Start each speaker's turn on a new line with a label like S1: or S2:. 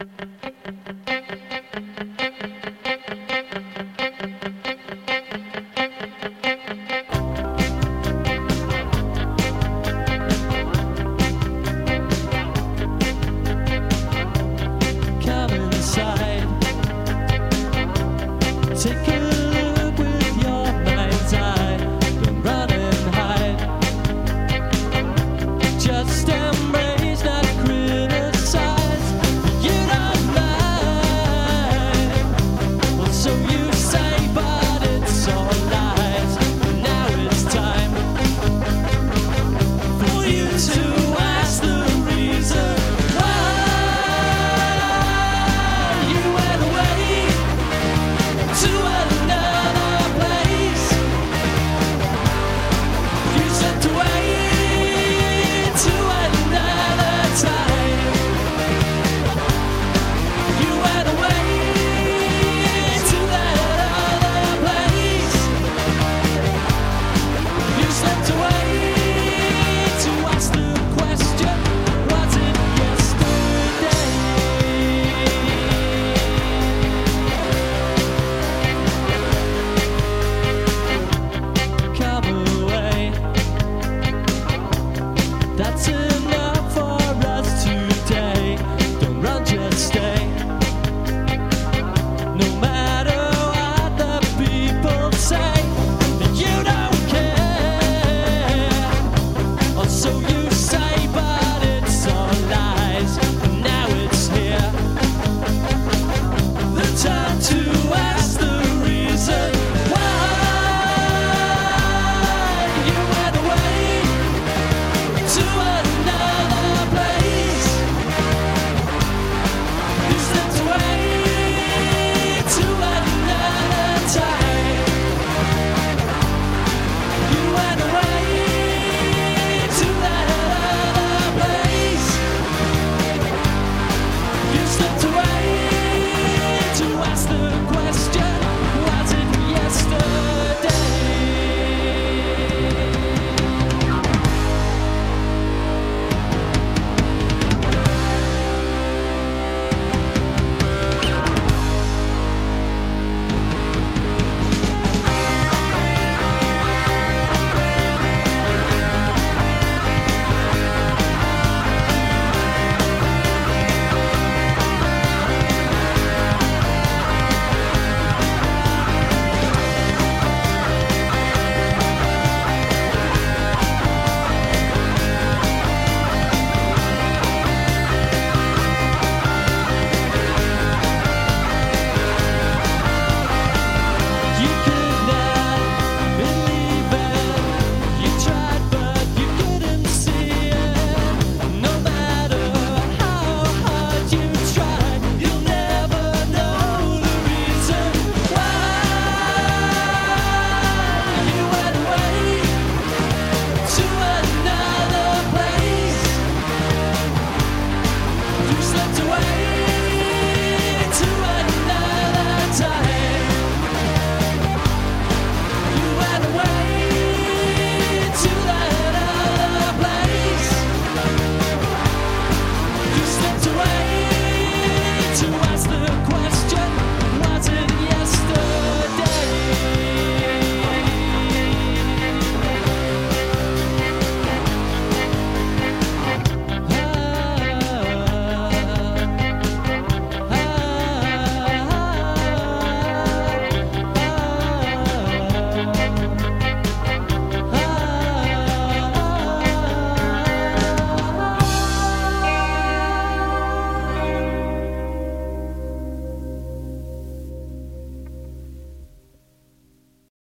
S1: Take a look with your mind's eye. Don't run and hide. Just embrace, not criticize. You don't mind. Well, so you say, but it's all lies. Now it's time for you to ask the reason why you went away to another place. You slipped away to another time. You went away to that other place. You slipped away to ask the question, was it yesterday? Come away. That's enough for us today. Don't run, just stay. No matter what the people say, you don't care. Or so you say, but it's all lies. Now it's here. The time to ask the reason why you went away to another place. You slipped away to another time. You went away to that other place. You slipped away